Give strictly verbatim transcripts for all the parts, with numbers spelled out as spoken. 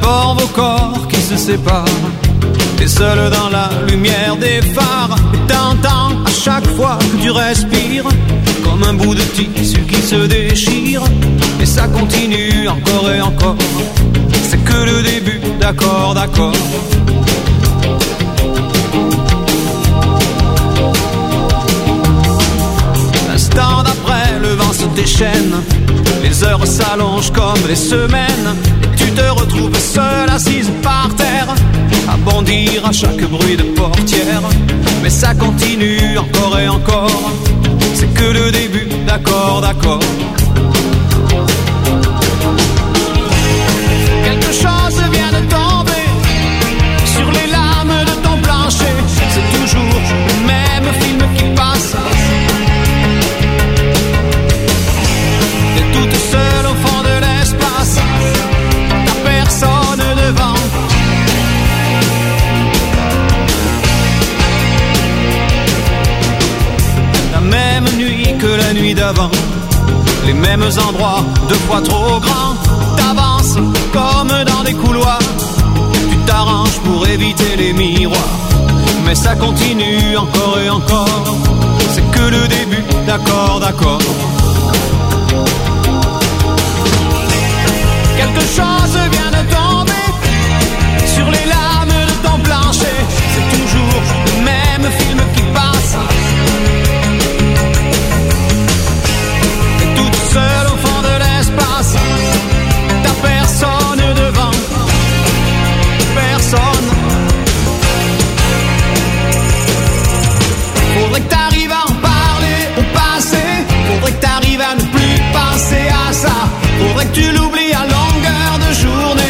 D'abord vos corps qui se séparent, et seul dans la lumière des phares. Et t'entends à chaque fois que tu respires comme un bout de tissu qui se déchire. Et ça continue encore et encore. C'est que le début, d'accord, d'accord. L'instant d'après, le vent se déchaîne, les heures s'allongent comme les semaines, et tu te retrouves seule assise par terre, à bondir à chaque bruit de portière. Mais ça continue encore et encore. C'est que le début, d'accord, d'accord. Quelque chose vient de tomber sur les lames de ton plancher. C'est toujours le même film qui passe. T'es toute seule au fond de l'espace, t'as personne devant. La même nuit que la nuit d'avant, les mêmes endroits, deux fois trop grands. T'avances comme dans des couloirs, tu t'arranges pour éviter les miroirs. Mais ça continue encore et encore. C'est que le début, d'accord, d'accord. Quelque chose vient de tomber sur les lames de ton plancher. C'est toujours le même film qui passe. T'es toute seule au fond de l'espace, t'as personne devant, personne. Faudrait que t'arrives à en parler au passé, faudrait que t'arrives à ne plus penser à ça, faudrait que tu l'oublies à longueur de journée.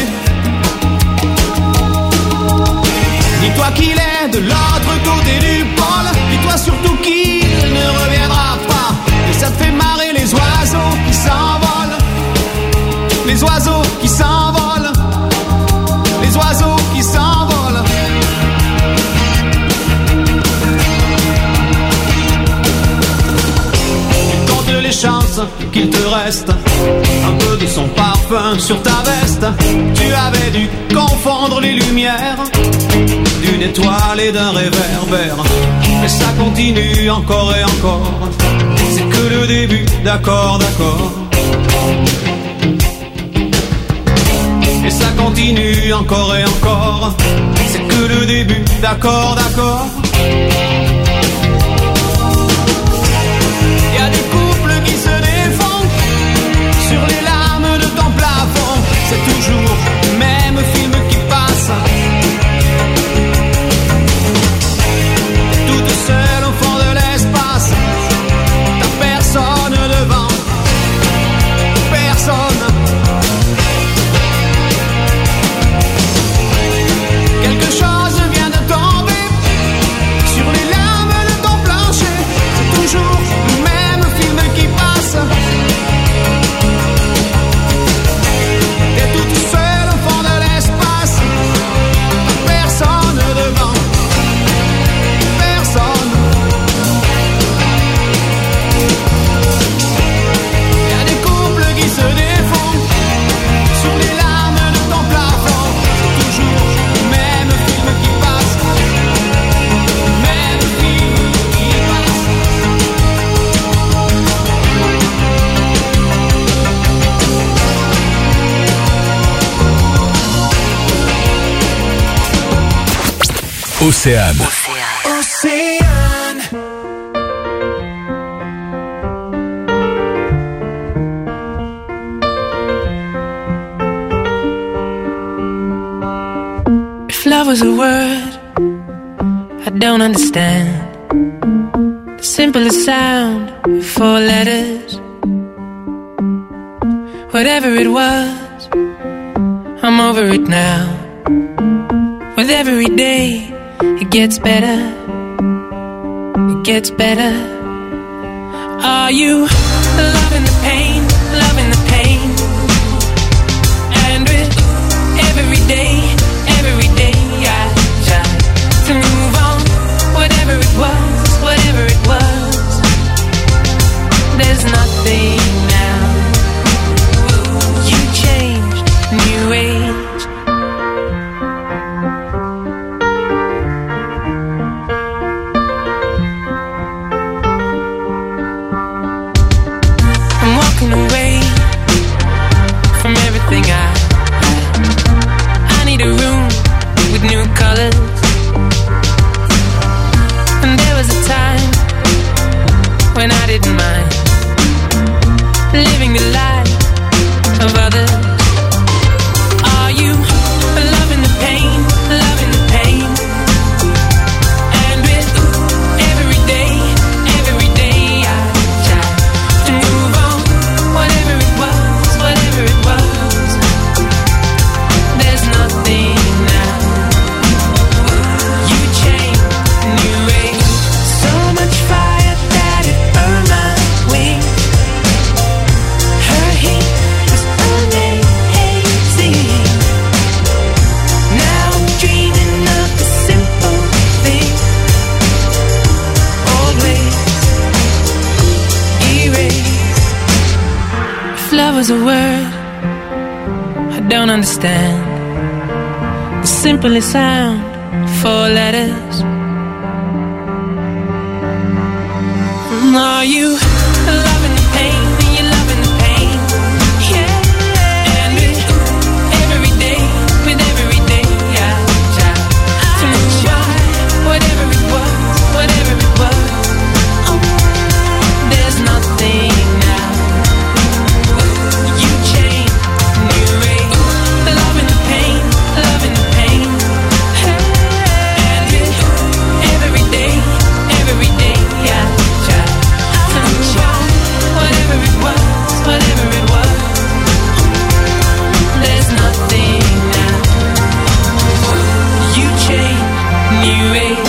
Dis-toi qu'il est de l'autre côté du pôle, dis-toi surtout qu'il ne reviendra pas. Et ça te fait marrer les oiseaux qui s'envolent, les oiseaux qui s'envolent, les oiseaux qui s'envolent. Tu comptes les chances qu'il te reste un peu de son parfum sur ta veste. Tu avais dû confondre les lumières d'une étoile et d'un réverbère. Et ça continue encore et encore. C'est que le début, d'accord, d'accord. Et ça continue encore et encore. C'est que le début, d'accord, d'accord. Y a des couples qui se défendent sur les lames de ton plafond. C'est toujours le même film qui passe. Toute seule au fond de l'espace, t'as personne devant, personne. Quelque chose vient de tomber sur les lames de ton plancher. C'est toujours le même film qui passe. T'es toute seule au fond de l'espace, t'as personne devant, personne. Y a des couples qui se défendent sur les lames de ton plafond. C'est toujours le même film qui passe, le même film qui passe. Océane. Océane. If love was a word I don't understand, the simplest sound of four letters. Whatever it was, I'm over it now. With every day it gets better, it gets better. Are you loving the pain, loving the pain? And with every day, every day I try to move on. Whatever it was, whatever it was, there's nothing now. You changed, new age. and I didn't mind living the life of others. Are you loving the pain, loving the pain? And with every day, every day I try to move on. Whatever it was, whatever it was, there's nothing now. You changed, new age, so much fire that it burned my wings. Her heat was amazing. Now I'm dreaming of the simple thing. Always erase. If love was a word I don't understand, the simplest sound, four letters. Are you loving the pain? Are you loving the pain? Yeah. And with every day, with every day, I try to try whatever it was, whatever it was. Oh, there's nothing now. You change, new age, loving the pain, loving the pain. And with every day, every day, I try to try whatever it was, whatever it was. There's nothing now. You change, new age.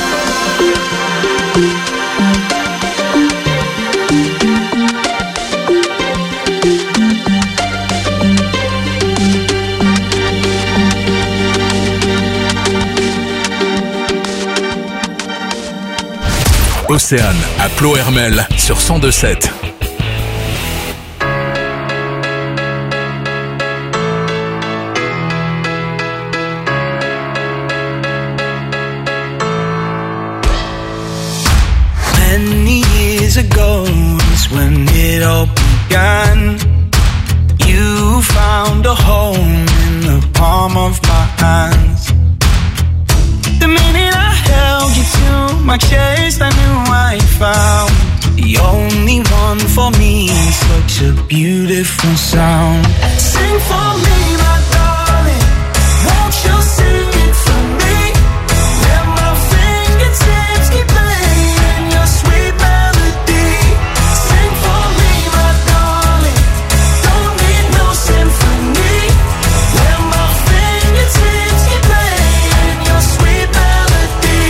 Océane à Plohermel sur cent deux sept. Many years ago is when it all began. You found a home in the palm of my hands. The minute I held you to my chest, I knew I found the only one for me. Such a beautiful sound. Sing for me, my darling. Won't you sing it for me? Let my fingertips keep playing your sweet melody. Sing for me, my darling. Don't need no symphony. Let my fingertips keep playing your sweet melody.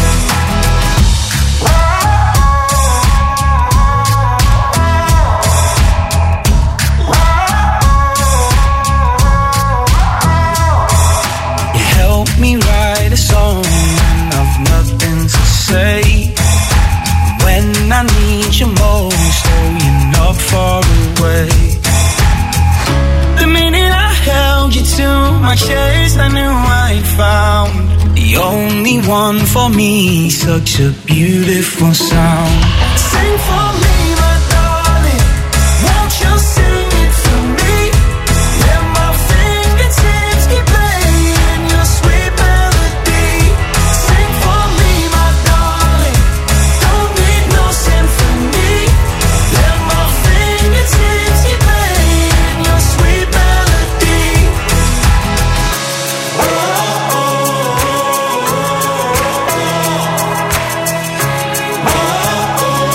You help me write a song when I've nothing to say. When I need you most, oh, you're not far away. The minute I held you to my chest, I knew I found the only one for me. Such a beautiful sound. Sing for me, my darling. Won't you sing it for me? Let my fingertips keep playing your sweet melody. Sing for me, my darling. Don't need no symphony. Let my fingertips keep playing your sweet melody. Oh, oh, oh, oh, oh, oh.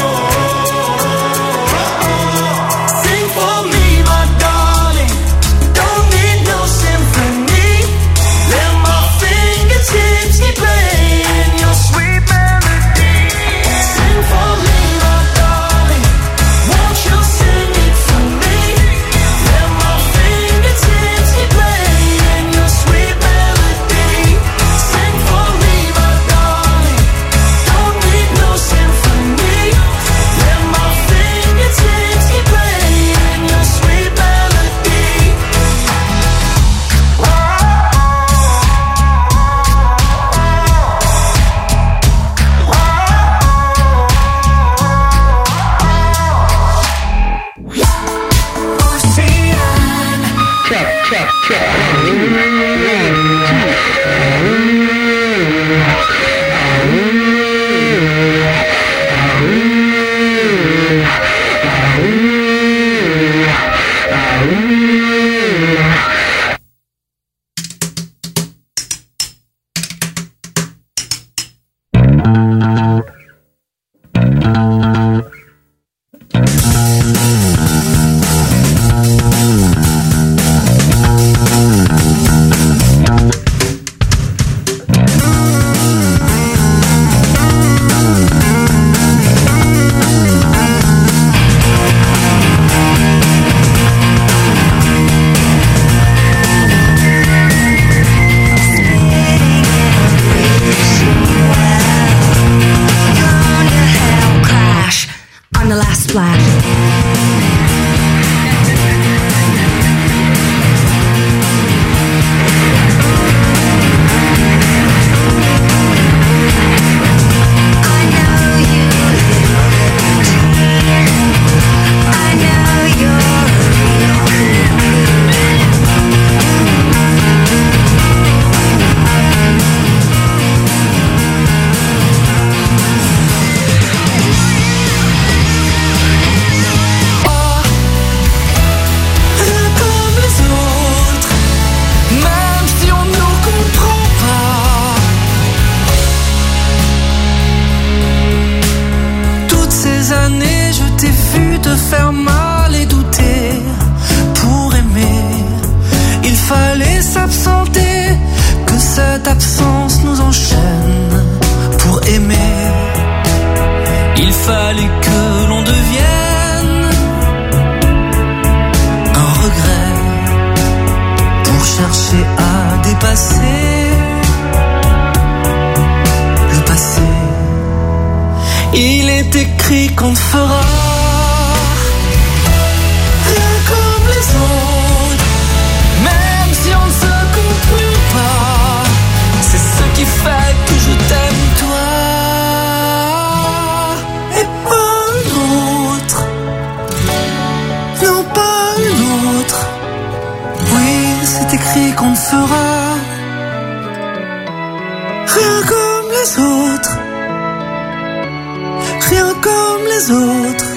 slash. Faire mal et douter pour aimer. Il fallait s'absenter, que cette absence nous enchaîne pour aimer. Il fallait que l'on devienne un regret pour chercher à dépasser le passé. Il est écrit qu'on ne fera qui fait que je t'aime toi et pas un autre, non pas un autre. Oui, c'est écrit qu'on ne fera rien comme les autres, rien comme les autres.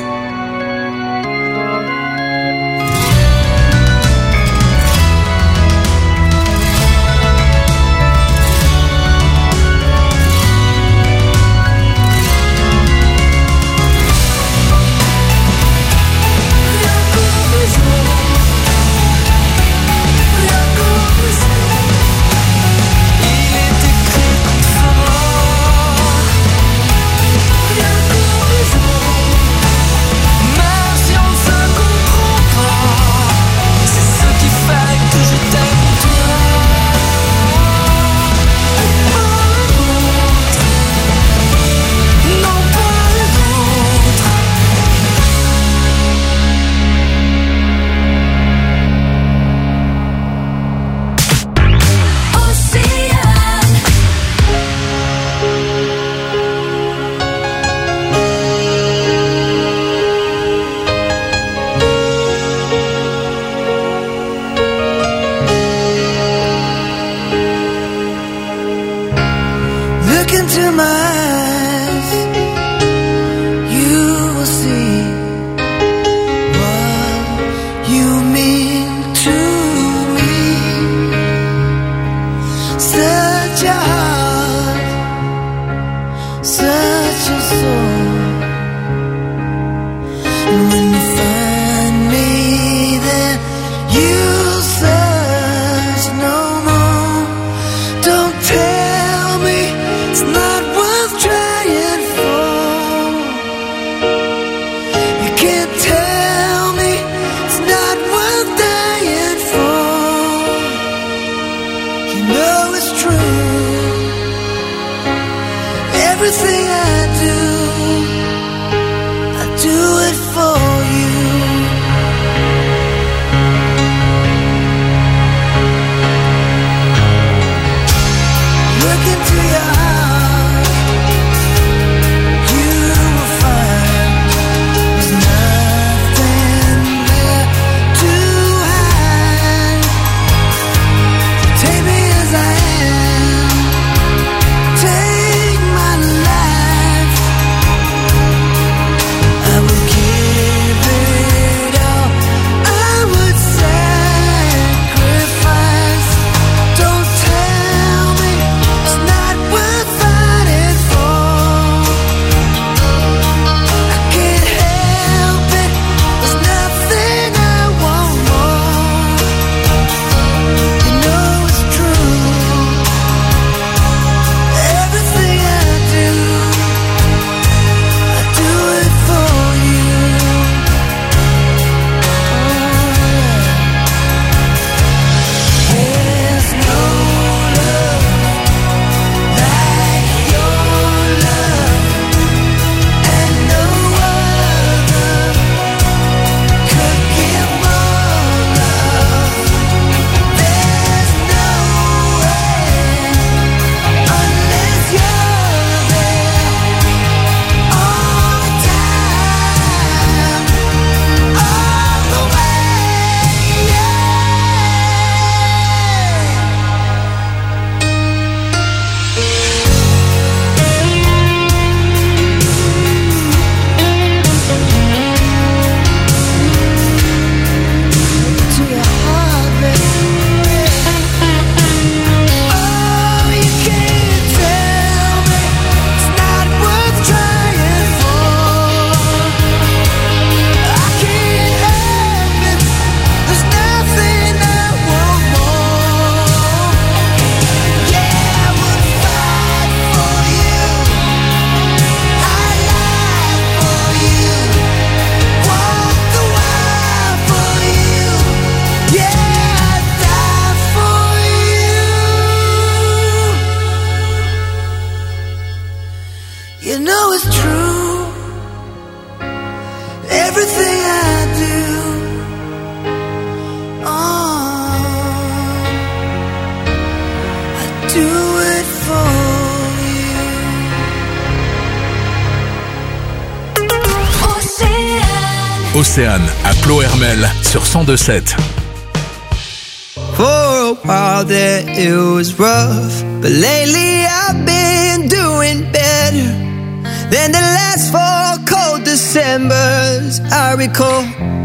Océane à Plohermel sur cent deux sept. For a while there it was rough, but lately I've been doing better than the last four cold Decembers I recall.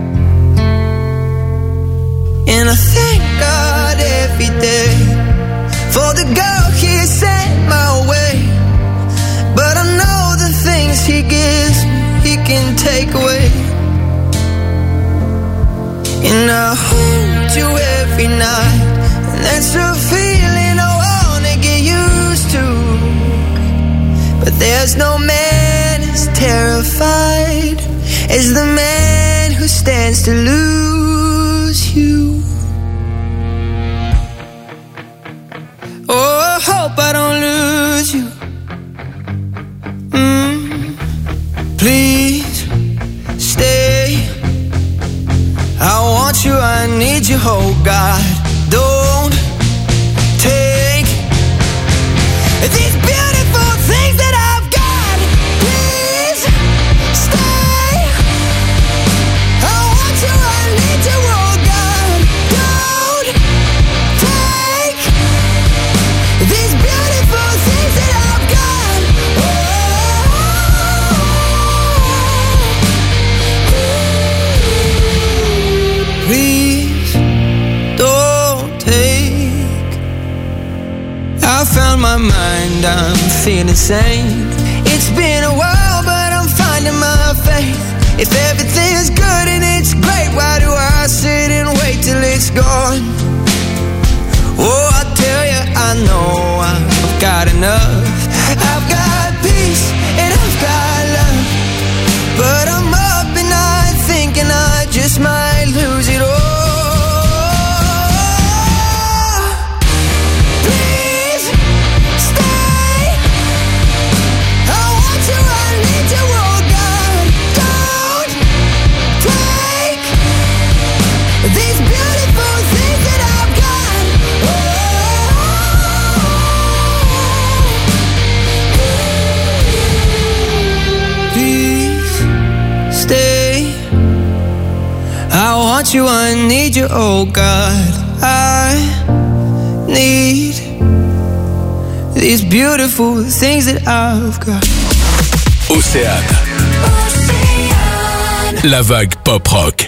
And I thank God every day for the girl He sent my way. But I know the things He gives me, He can take away. And I hold you every night, and that's a feeling I wanna get used to. But there's no man as terrified as the man who stands to lose you. Oh, I hope I don't lose you. Mm, please stay. I want you, I need you, oh God. Don't take these beautiful things that I've got. Please stay. I want you, I need you, oh God. Don't take these beautiful things that I've got. Oh, please don't take. I found my mind, I'm feeling sane. It's been a while, but I'm finding my faith. If everything's good and it's great, why do I sit and wait till it's gone? Oh, I tell you, I know I've got enough. I've got peace and I've got love, but I'm up and I'm thinking I just might lose it all. Please stay. I want you, I need you, oh God. Don't take these beautiful things that I've got. Please stay. I want you, I need you, oh God. I need these beautiful things that I've got. Océane. La vague pop rock.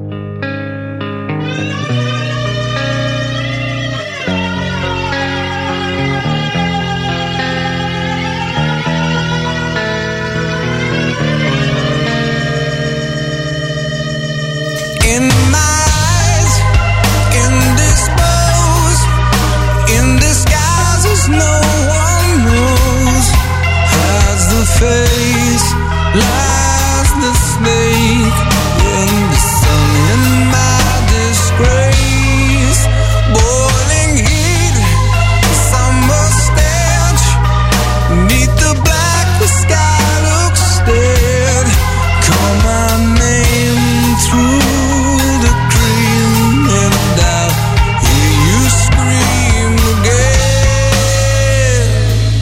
In my eyes, indisposed, in disguises no one knows. Has the face, lies the snake in the sun. In my disgrace, boiling heat, summer stench. Neath the black, the sky looks dead. Call my name through the cream, and I'll hear you scream again.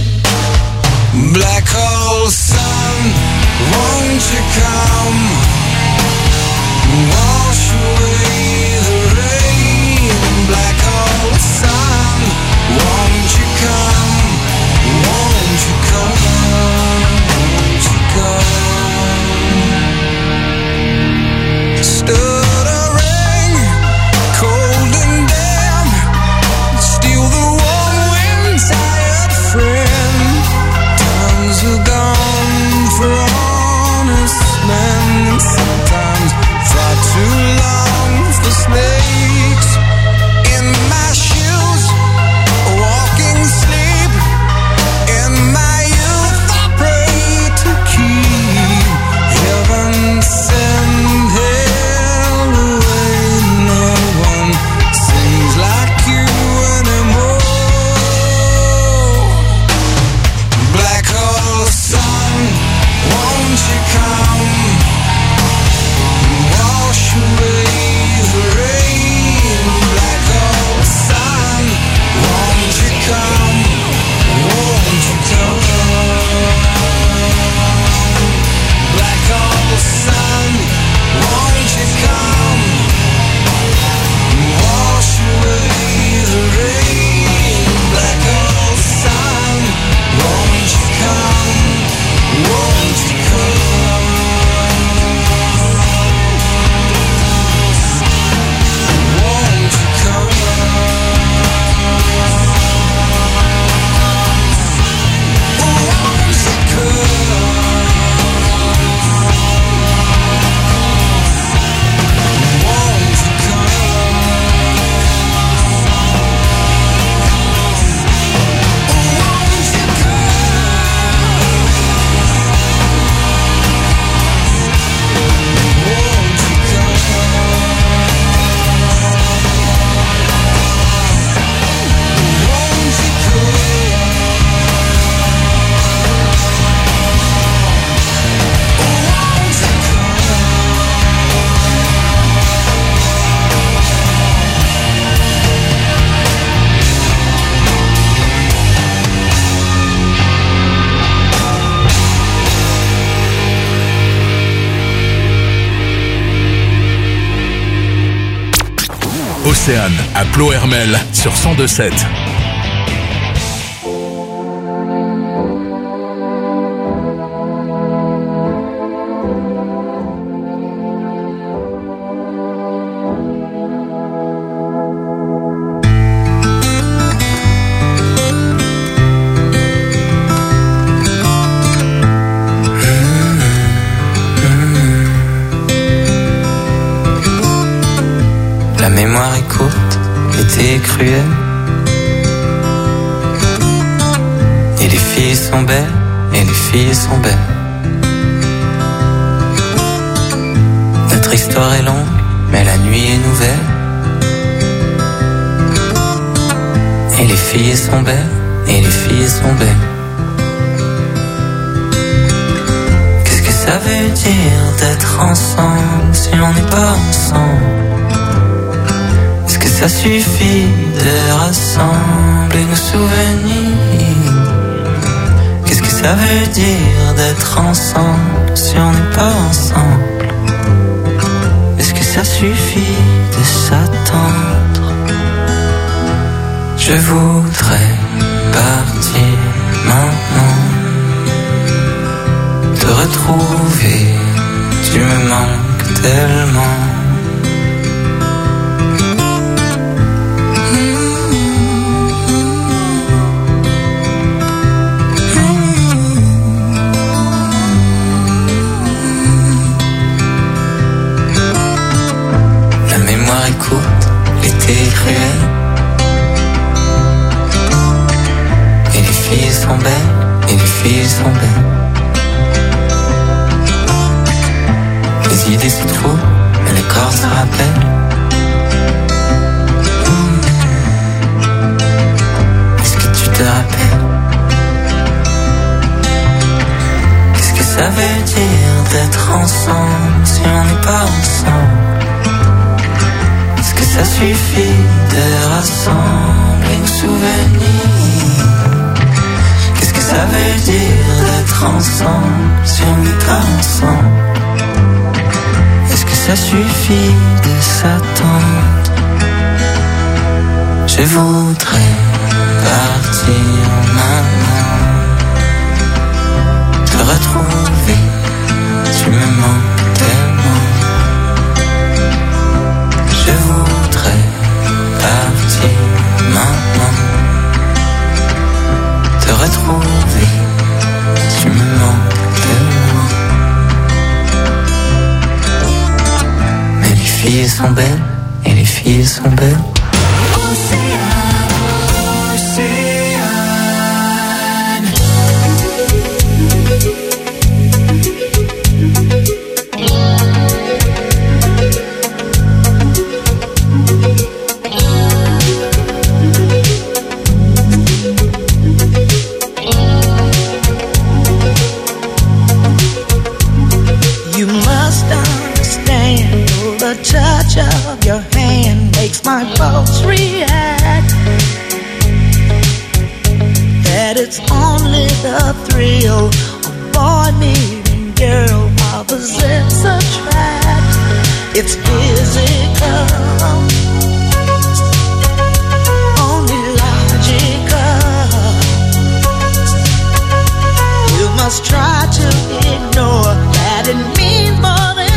Black hole sun, won't you come? Wash away the rain. Black hole sun, won't you come? Won't you come? Won't you come? Stood a ring, cold and damp. Steal the warm wind, tired friend. Times are gone for honest men. Sometimes far too long for snakes. In my shoes, walking sleep. In my youth, I pray to keep heaven send hell away. No one sings like you anymore. Black hole sun, won't you come? Wash away the rain. Océane à Plohermel sur cent deux sept. La mémoire est courte, l'été est cruel. Et les filles sont belles, et les filles sont belles. Notre histoire est longue, mais la nuit est nouvelle. Et les filles sont belles, et les filles sont belles. Qu'est-ce que ça veut dire d'être ensemble si on n'est pas ensemble? Ça suffit de rassembler nos souvenirs. Qu'est-ce que ça veut dire d'être ensemble si on n'est pas ensemble? Est-ce que ça suffit de s'attendre? Je voudrais partir maintenant, te retrouver, tu me manques tellement. Écoute, l'été est cruel. Et les filles sont belles, et les filles sont belles. Les idées se trouvent, et le corps se rappelle. Est-ce que tu te rappelles? Qu'est-ce que ça veut dire d'être ensemble si on n'est pas ensemble? Ça suffit de rassembler nos souvenirs. Qu'est-ce que ça veut dire d'être ensemble si on n'est pas ensemble? Est-ce que ça suffit de s'attendre? Je voudrais partir maintenant, te retrouver, tu me manques tellement. Je voudrais partir maintenant, te retrouver, tu me manques tellement. Mais les filles sont belles, et les filles sont belles. Of your hand makes my pulse react. That it's only the thrill of boy meeting girl, opposites attract. It's physical, only logical. You must try to ignore that it means more than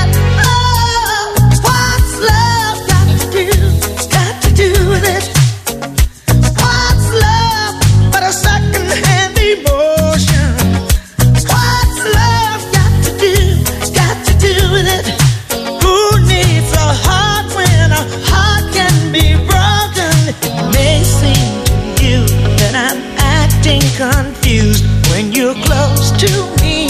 confused when you're close to me.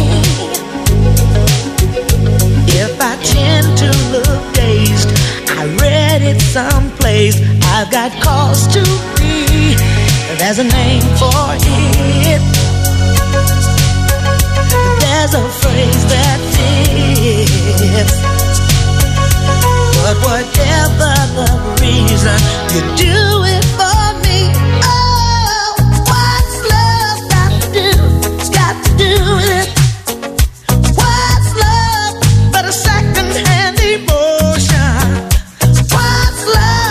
If I tend to look dazed, I read it someplace, I've got cause to be. There's a name for it, there's a phrase that fits. But whatever the reason, you do it for me. Do it. What's love but a second-hand emotion? What's love?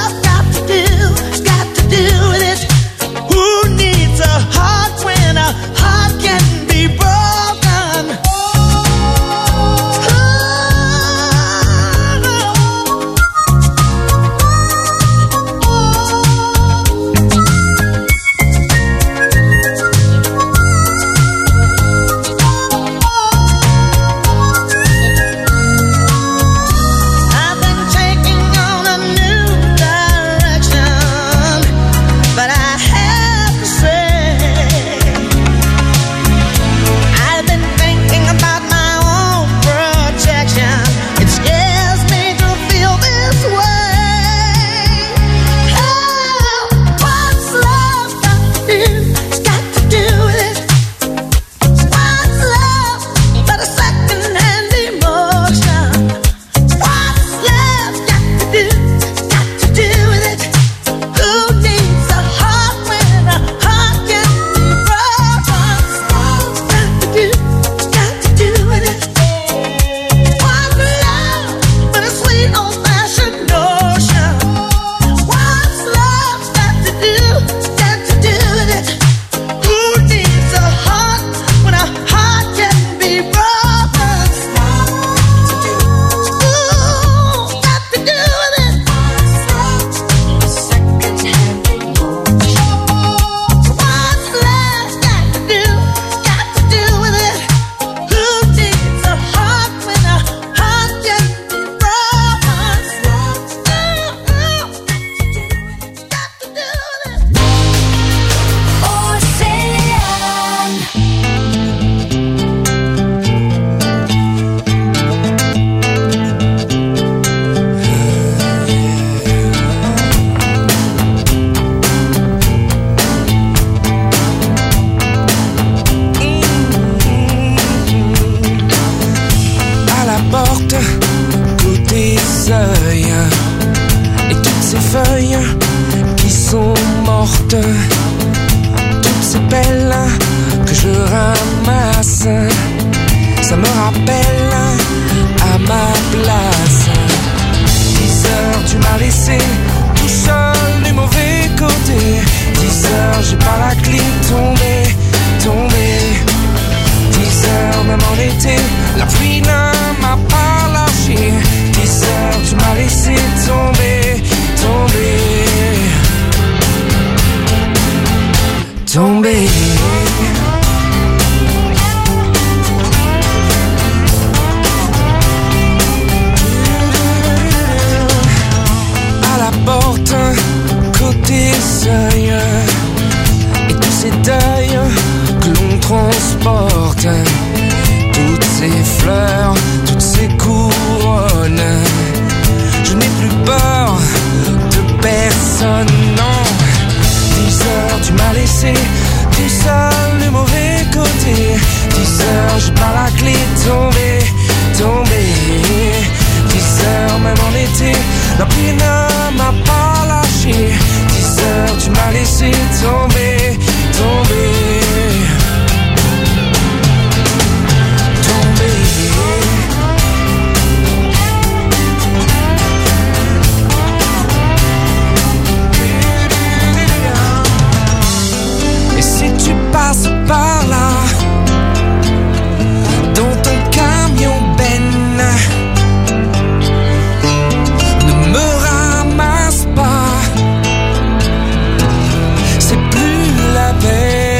seuils et toutes ces feuilles qui sont mortes, toutes ces pelles que je ramasse, ça me rappelle à ma place. Dix heures, tu m'as laissé tout seul du mauvais côté. Dix heures, j'ai pas la clé, tombé, tombé. Dix heures, même en été, la pluie ne m'a pas lâché. Dix heures, tu m'as laissé tomber, tomber, tomber. À la porte, côté seuil, et tous ces deuils que l'on transporte, toutes ces fleurs, toutes ces couronnes. Je n'ai plus peur de personne, non. Dix heures, tu m'as laissé tout seul du mauvais côté. Dix heures, j'ai pas la clé, tombé, tombé. Dix heures, même en été, la pluie ne m'a pas lâché. Dix heures, tu m'as laissé tomber, tomber, tomber. Et si tu passes par là, dans ton camion ben, ne me ramasse pas, c'est plus la peine.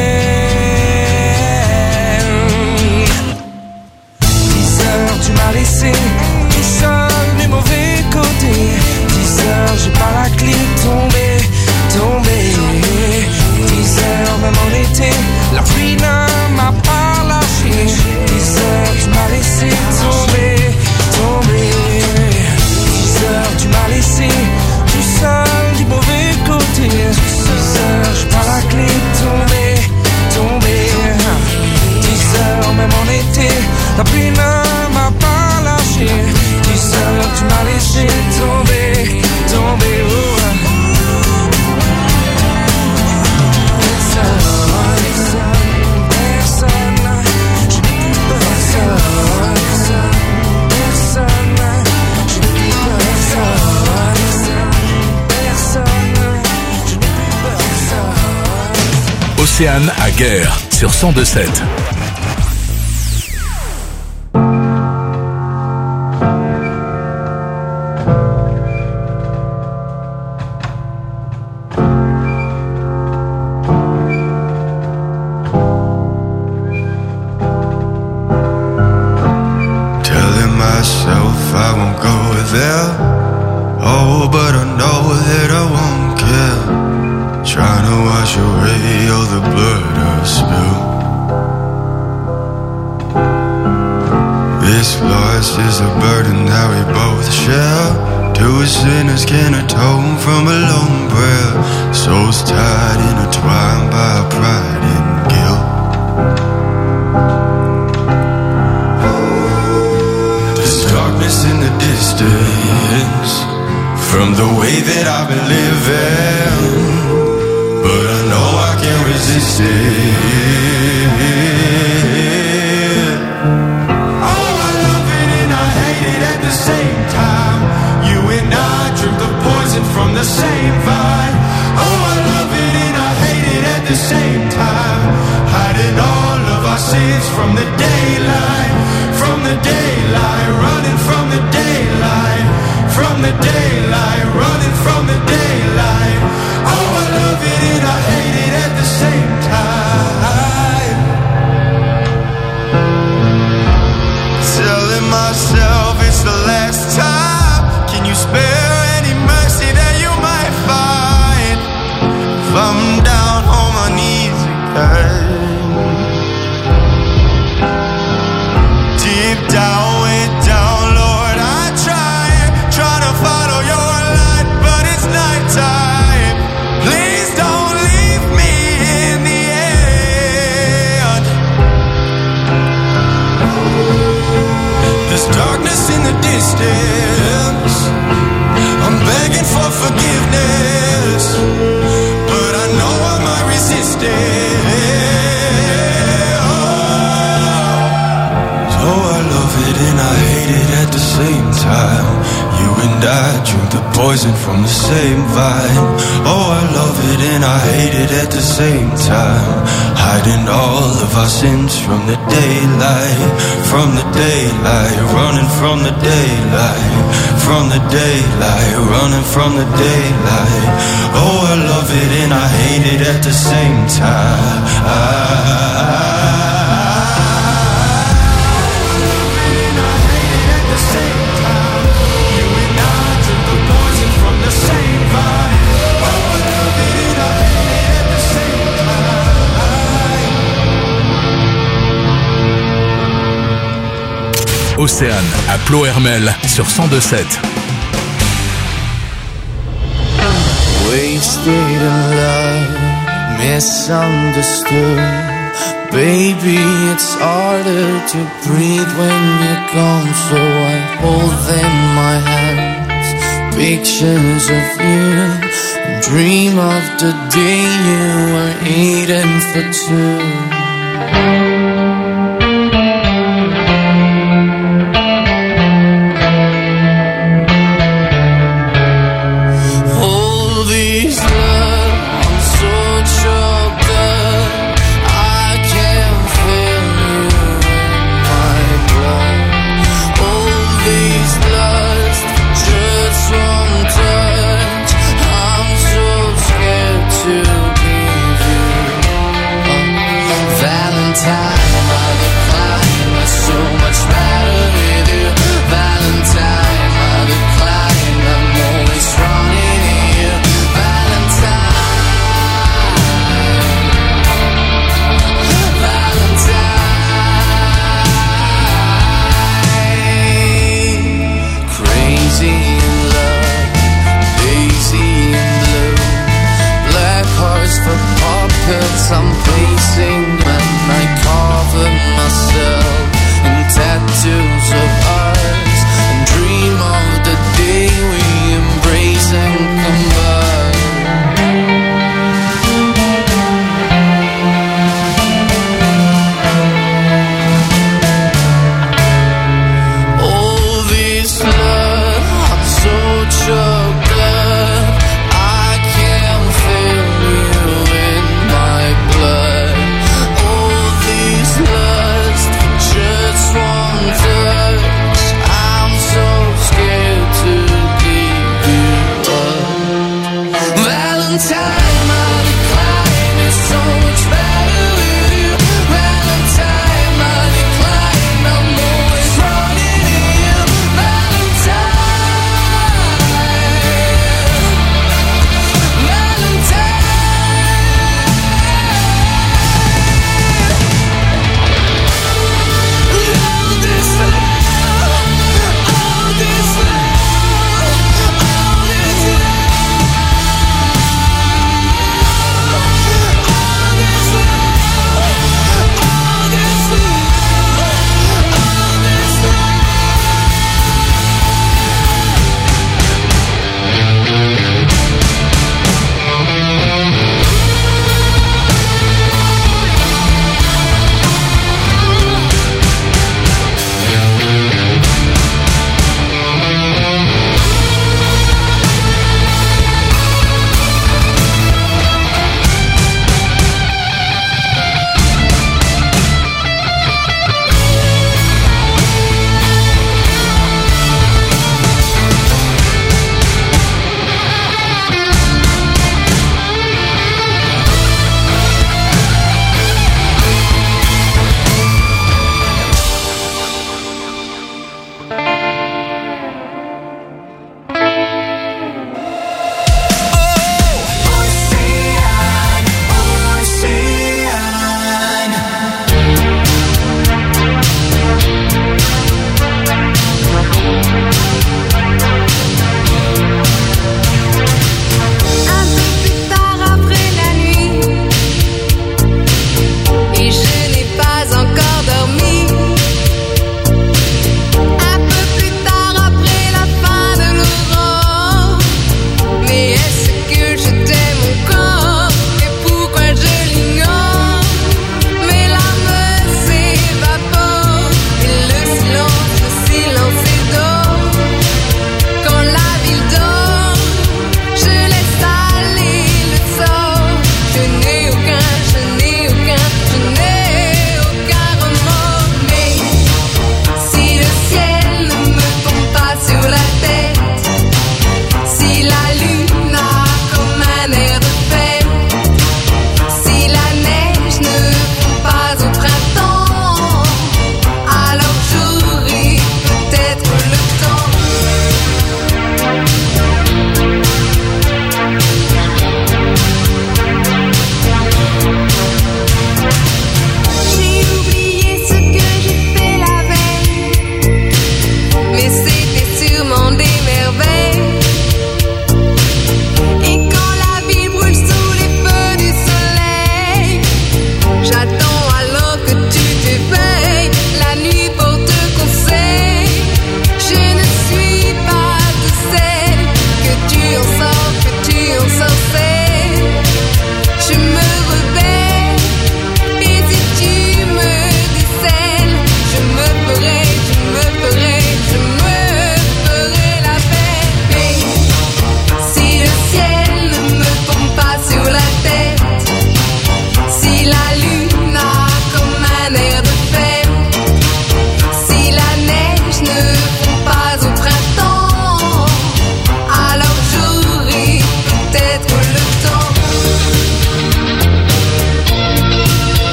Dix heures, tu m'as laissé tout seul du mauvais côté. Dix heures, j'ai pas la clé, tombé, tombé. Dix heures, même en été, la pluie ne m'a pas lâché. Dix heures, tu m'as laissé tomber, tomber. Dix heures, tu m'as laissé tout seul du mauvais côté. Dix heures, j'ai pas la clé, tomber, tomber. Dix heures, même en été, la pluie ne m'a pas lâché. Dix heures, tu m'as laissé tomber, tomber. Oh. Océane à Guerre sur cent deux sept. Darkness in the distance, it and I hate it at the same time. You and I drink the poison from the same vine. Oh, I love it and I hate it at the same time. Hiding all of our sins from the daylight, from the daylight, running from the daylight, from the daylight, running from the daylight. Oh, I love it and I hate it at the same time. I, Océane à Ploërmel sur cent deux sept. Wasted in love, misunderstood. Baby, it's harder to breathe when you're gone. So I hold in my hands pictures of you and dream of the day you were eating for two. Valentine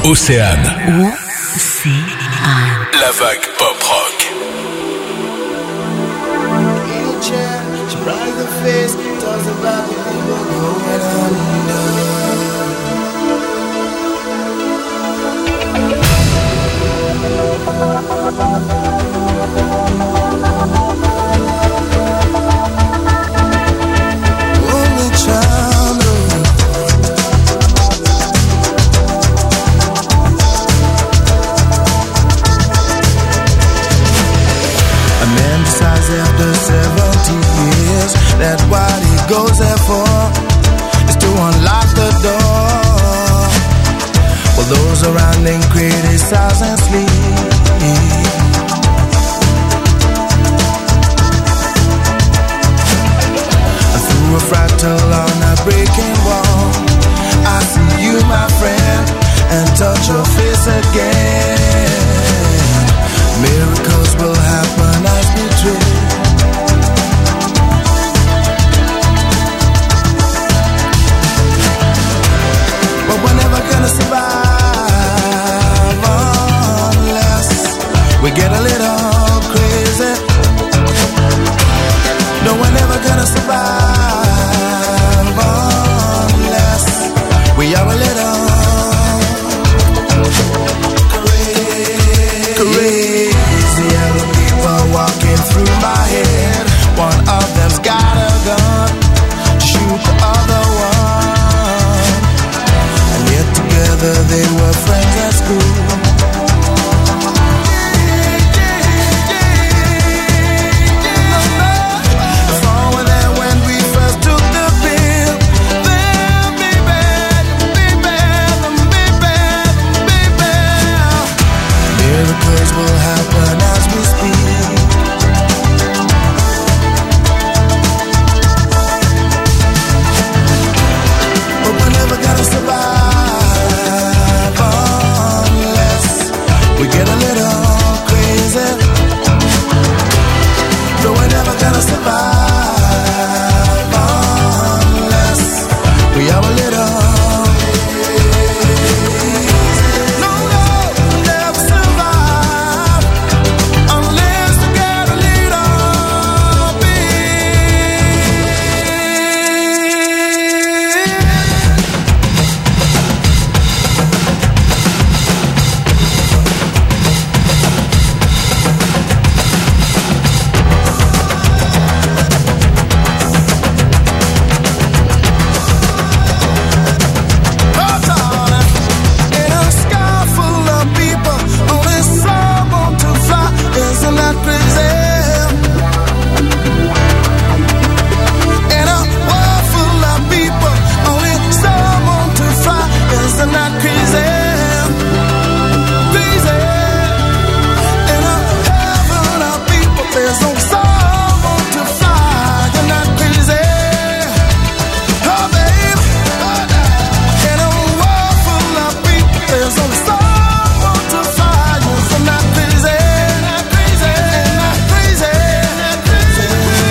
Océane. Océane. La vague pop rock. She bright the face, talks about the people going under. Only child. A man decides after seventy years that what he goes there for is to unlock the door. Well, those around him criticize and sleep. And through a fractal on a breaking wall, I see you, my friend, and touch your face again. Miracles will happen as we dream. But we're never gonna survive unless we get a little crazy. No, we're never gonna survive unless we are a little crazy. Yellow people walking through my head. One of them's got a gun to shoot the other one. And yet together they were friends at school. The fall were there when we first took the pill. Then be bad, be bad, be bad, be bad. Miracles will happen as we speak. But we're never gonna survive unless we get a little crazy. No, we're never gonna survive unless we are a little. No, no, never survive unless we get a little in a sky full of people, only some want to fly. Isn't that crazy? In a world full of people, only some want to fly. Isn't that crazy? Crazy. In a heaven of people, there's only some want to fly. Isn't that crazy? Oh, babe. In a world full of people, there's only some want to fly. Isn't that crazy? Crazy. Crazy. Crazy.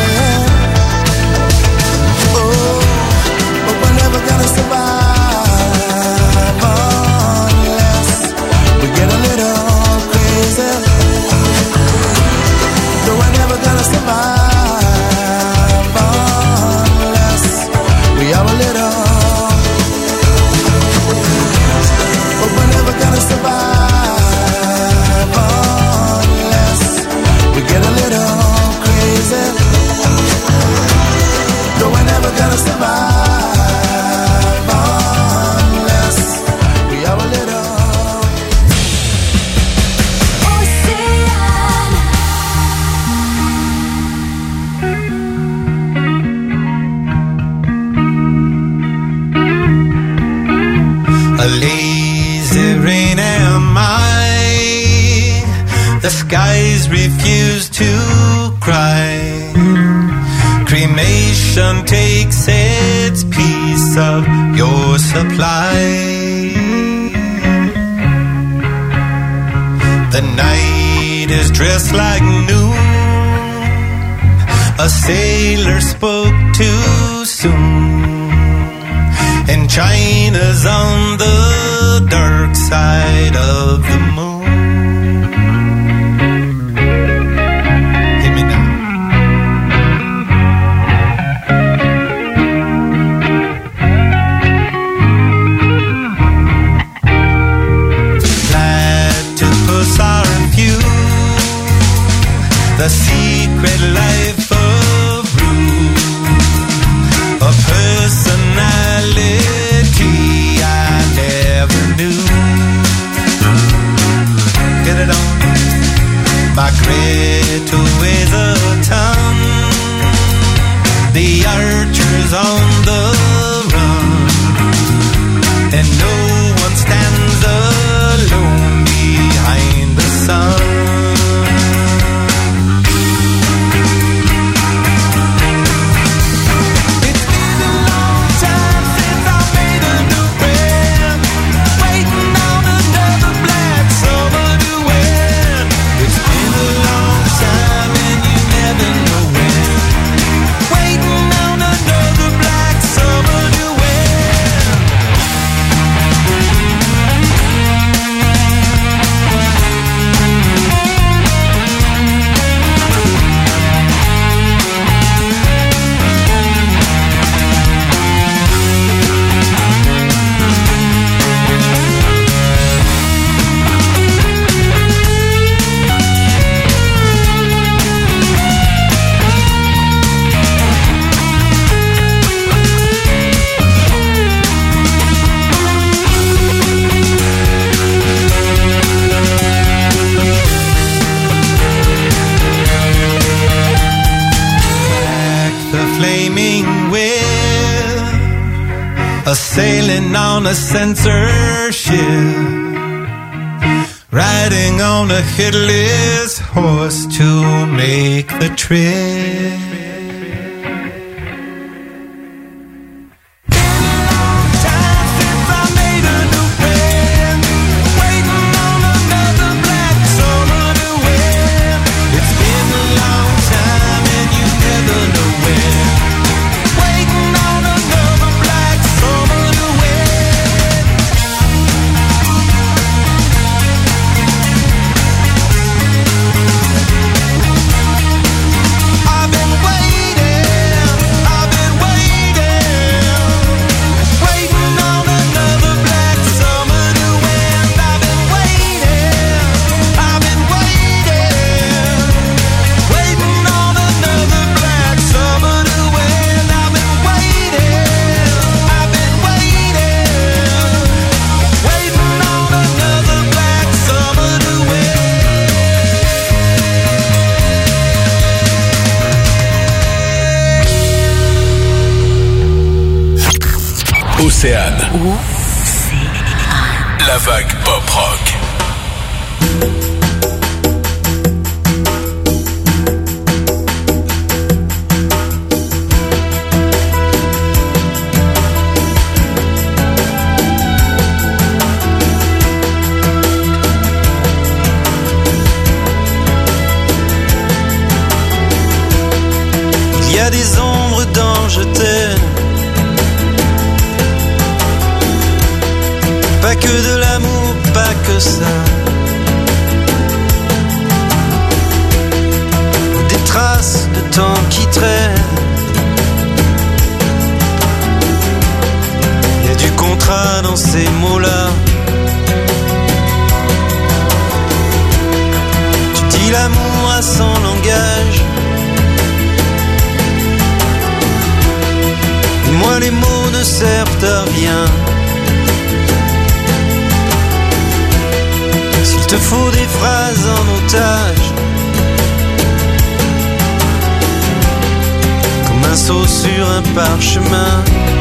Oh, but we're never gonna survive unless we get a little crazy. No, we're never gonna survive unless we are a little. But we're never gonna survive unless we get a little crazy. No, we're never gonna survive unless we are a little. A lazy rain am I. The skies refuse to cry. Cremation takes its piece of your supply. The night is dressed like noon. A sailor spoke too soon. And China's on the dark side of the moon. Hit me now. Platypus are a few, the secret life of Rue, a personality I never knew. Get it on. Migrate away the tongue, the archers on the run, and no one stands alone behind the sun. Sailing on a censorship, riding on a headless horse to make the trip. Océane. La vague pop rock. Il y a des ombres dans je t'aime. Pas que de l'amour, pas que ça. Des traces de temps qui traînent. Y a du contrat dans ces mots-là. Tu dis l'amour à son langage. Et moi les mots ne servent à rien. S'il te faut des phrases en otage, comme un saut sur un parchemin,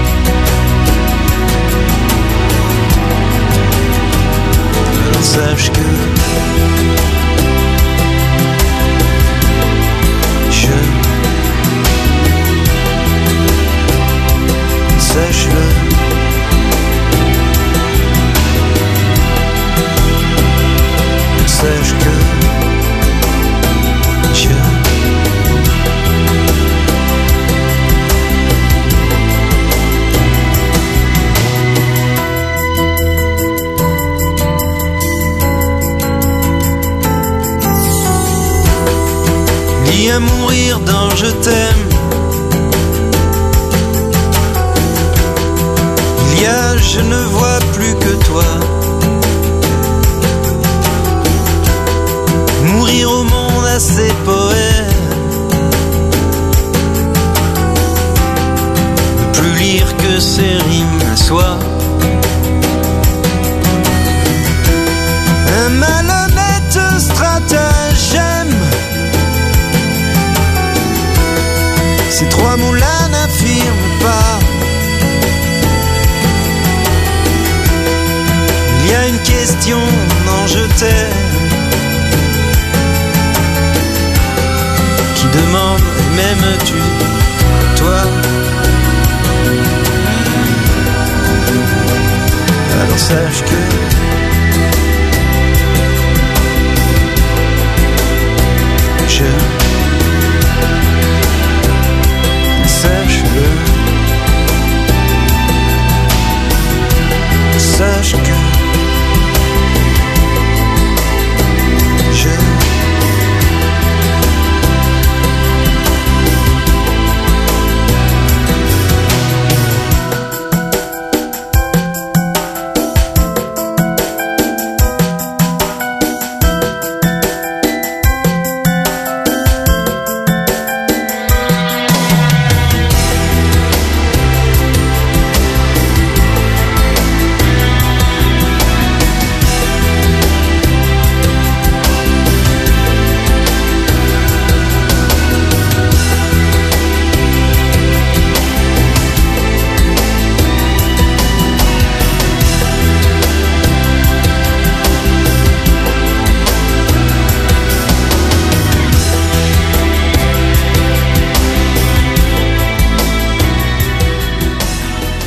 alors sache que je sache-le. Sache que je lie à mourir dans je t'aime. Il y a je ne vois plus que toi. Mourir au monde à ses poèmes. Ne plus lire que ses rimes à soi. Un malhonnête stratagème. Ces trois mots-là n'affirment pas. Il y a une question dans je t'aime qui demande m'aimes-tu, toi? Alors sache que